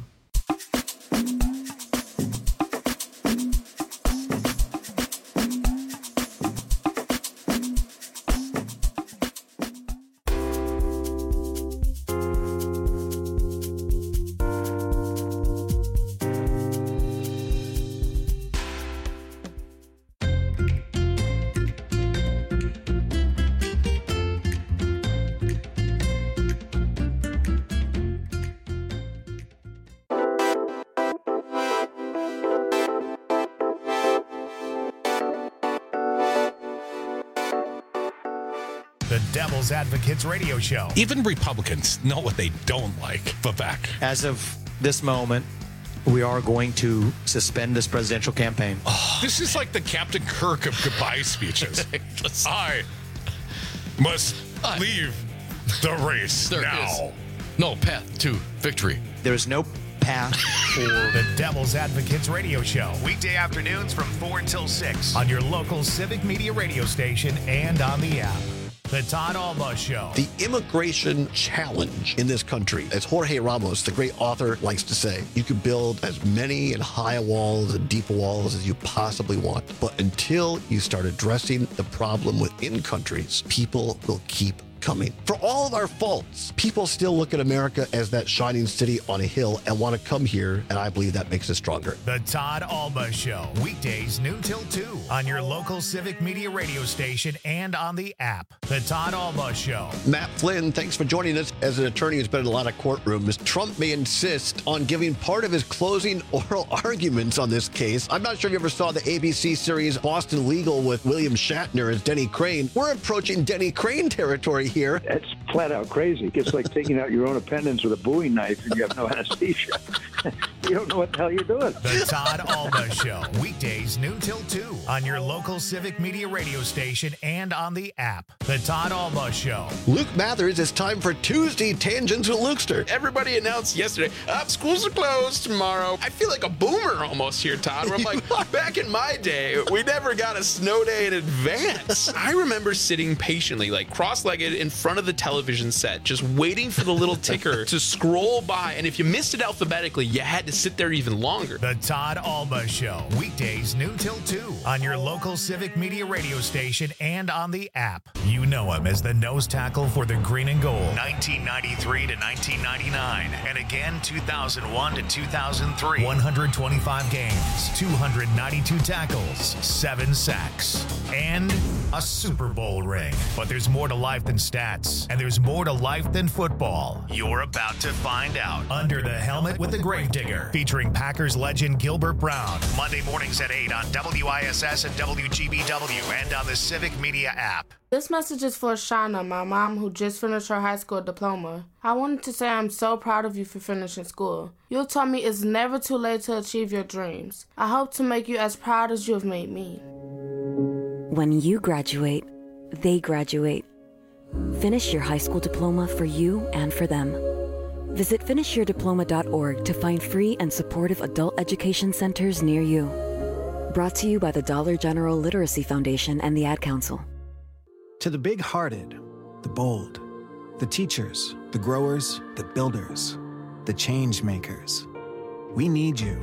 S6: The Devil's Advocates Radio Show.
S1: Even Republicans know what they don't like. Vivek.
S4: As of this moment, we are going to suspend this presidential campaign.
S1: This is like the Captain Kirk of goodbye speeches. I must leave the race now.
S5: No path to victory.
S4: There is no path for
S6: the Devil's Advocates Radio Show. Weekday afternoons from 4 until 6 on your local Civic Media radio station and on the app. The Todd Alba Show.
S10: The immigration challenge in this country, as Jorge Ramos, the great author, likes to say, you can build as many and high walls and deep walls as you possibly want. But until you start addressing the problem within countries, people will keep coming. For all of our faults, people still look at America as that shining city on a hill and want to come here, and I believe that makes us stronger.
S6: The Todd Alba Show, weekdays noon till 2 on your local Civic Media radio station and on the app. The Todd Alba Show.
S10: Matt Flynn, thanks for joining us. As an attorney who's been in a lot of courtrooms, Trump may insist on giving part of his closing oral arguments on this case. I'm not sure if you ever saw the ABC series Boston Legal with William Shatner as Denny Crane. We're approaching Denny Crane territory here.
S11: That's flat out crazy. It's like taking out your own appendix with a Bowie knife and you have no anesthesia. You don't know what the hell you're doing.
S6: The Todd Alba Show, weekdays noon till 2 on your local Civic Media radio station and on the app. The Todd Alba Show.
S10: Luke Mathers, it's time for Tuesday Tangents with Lukester.
S12: Everybody announced yesterday, schools are closed tomorrow. I feel like a boomer almost here, Todd, where I'm like, back in my day, we never got a snow day in advance. I remember sitting patiently, like cross-legged in front of the television set, just waiting for the little ticker to scroll by. And if you missed it alphabetically, you had to sit there even longer.
S6: The Todd Alba Show, weekdays noon till 2 on your local Civic Media radio station and on the app. You know him as the nose tackle for the green and gold, 1993 to 1999, and again 2001 to 2003. 125 games, 292 tackles, 7 sacks, and a Super Bowl ring. But there's more to life than stats, and there's more to life than football. You're about to find out. Under the Helmet with the Gravedigger, featuring Packers legend Gilbert Brown. Monday mornings at 8 on WISS and WGBW and on the Civic Media app.
S17: This message is for Shauna, my mom, who just finished her high school diploma. I wanted to say I'm so proud of you for finishing school. You told me it's never too late to achieve your dreams. I hope to make you as proud as you have made me.
S21: When you graduate, they graduate. Finish your high school diploma for you and for them. Visit finishyourdiploma.org to find free and supportive adult education centers near you. Brought to you by the Dollar General Literacy Foundation and the Ad Council.
S22: To the big-hearted, the bold, the teachers, the growers, the builders, the change makers, we need you.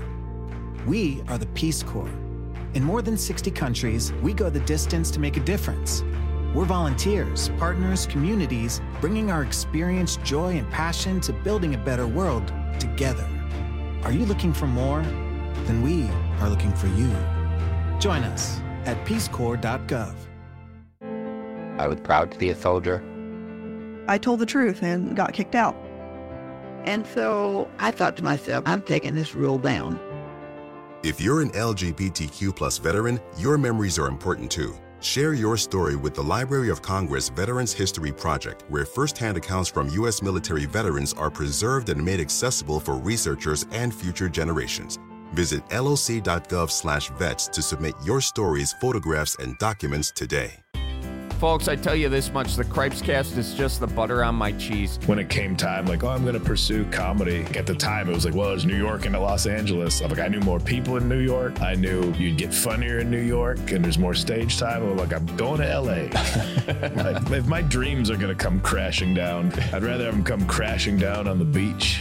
S22: We are the Peace Corps. In more than 60 countries, we go the distance to make a difference. We're volunteers, partners, communities, bringing our experience, joy, and passion to building a better world together. Are you looking for more? Then we are looking for you. Join us at peacecorps.gov.
S13: I was proud to be a soldier.
S14: I told the truth and got kicked out.
S13: And so I thought to myself, I'm taking this rule down.
S15: If you're an LGBTQ+ veteran, your memories are important too. Share your story with the Library of Congress Veterans History Project, where firsthand accounts from U.S. military veterans are preserved and made accessible for researchers and future generations. Visit loc.gov/vets to submit your stories, photographs, and documents today.
S16: Folks, I tell you this much, the Cripescast is just the butter on my cheese.
S18: When it came time, like, I'm going to pursue comedy. At the time, it was like, well, it's New York and Los Angeles. I'm like, I knew more people in New York. I knew you'd get funnier in New York and there's more stage time. I'm like, I'm going to LA. Like, if my dreams are going to come crashing down, I'd rather have them come crashing down on the beach.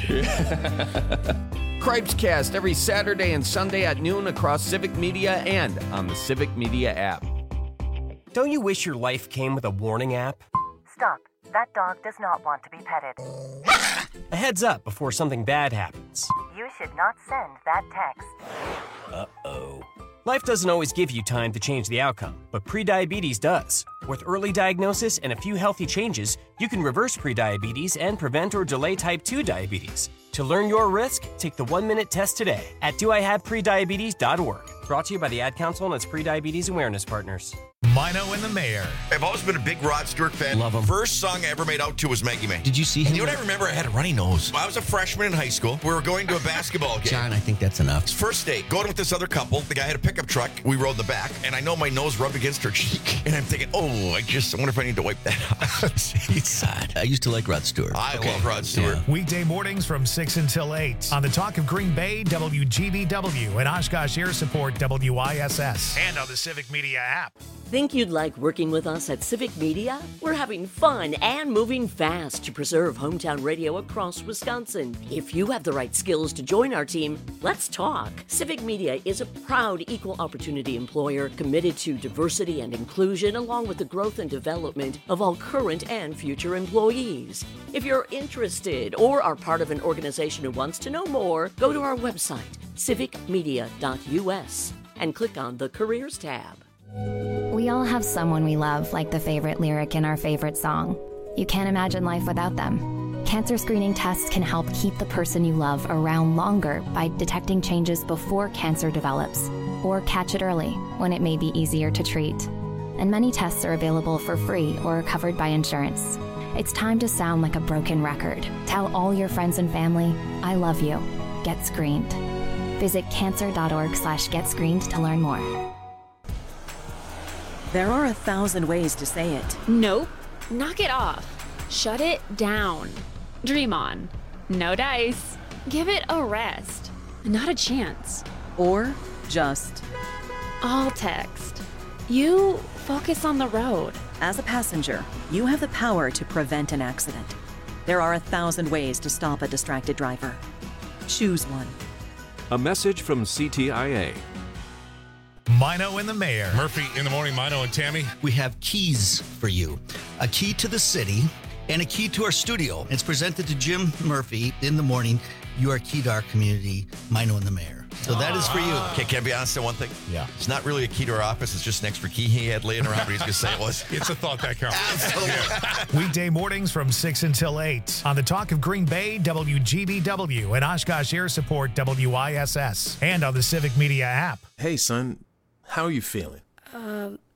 S16: Cripescast every Saturday and Sunday at noon across Civic Media and on the Civic Media app.
S19: Don't you wish your life came with a warning app?
S20: Stop. That dog does not want to be petted.
S19: A heads up before something bad happens.
S20: You should not send that text.
S19: Uh-oh. Life doesn't always give you time to change the outcome, but prediabetes does. With early diagnosis and a few healthy changes, you can reverse prediabetes and prevent or delay type 2 diabetes. To learn your risk, take the 1-minute test today at doihaveprediabetes.org. Brought to you by the Ad Council and its prediabetes awareness partners.
S6: Mino and the Mayor.
S23: I've always been a big Rod Stewart fan.
S24: Love him.
S23: First song I ever made out to was Maggie May.
S24: Did you see him?
S23: And you know what I remember? I had a runny nose. I was a freshman in high school. We were going to a basketball game.
S24: John, I think that's enough.
S23: First date, going with this other couple. The guy had a pickup truck. We rode in the back, and I know my nose rubbed against her cheek. And I'm thinking, I wonder if I need to wipe that out.
S24: God, I used to like Rod Stewart.
S23: I love Rod Stewart.
S6: Yeah. Weekday mornings from 6 until 8 on the Talk of Green Bay, WGBW, and Oshkosh Air Support, WISS, and on the Civic Media app.
S3: Think you'd like working with us at Civic Media? We're having fun and moving fast to preserve hometown radio across Wisconsin. If you have the right skills to join our team, let's talk. Civic Media is a proud equal opportunity employer committed to diversity and inclusion along with the growth and development of all current and future employees. If you're interested or are part of an organization who wants to know more, go to our website, civicmedia.us, and click on the Careers tab.
S29: We all have someone we love, like the favorite lyric in our favorite song. You can't imagine life without them. Cancer screening tests can help keep the person you love around longer by detecting changes before cancer develops, or catch it early when it may be easier to treat. And many tests are available for free or covered by insurance. It's time to sound like a broken record. Tell all your friends and family, I love you. Get screened. Visit cancer.org/getscreened to learn more.
S25: There are 1,000 ways to say it.
S26: Nope. Knock it off. Shut it down. Dream on. No dice. Give it a rest. Not a chance.
S25: Or just...
S26: All text. You focus on the road.
S25: As a passenger, you have the power to prevent an accident. There are 1,000 ways to stop a distracted driver. Choose one.
S28: A message from CTIA.
S6: Mino and the Mayor.
S1: Murphy in the morning, Mino and Tammy.
S24: We have keys for you. A key to the city and a key to our studio. It's presented to Jim Murphy in the morning. You are key to our community, Mino and the Mayor. So that is for you.
S23: Okay, can I be honest on one thing?
S6: Yeah.
S23: It's not really a key to our office. It's just an extra key he had laying around, but he's going to say it was.
S1: It's a thought that counts.
S23: Absolutely.
S6: Weekday mornings from 6 until 8 on the Talk of Green Bay, WGBW, and Oshkosh Air Support, WISS, and on the Civic Media app.
S7: Hey, son, how are you feeling?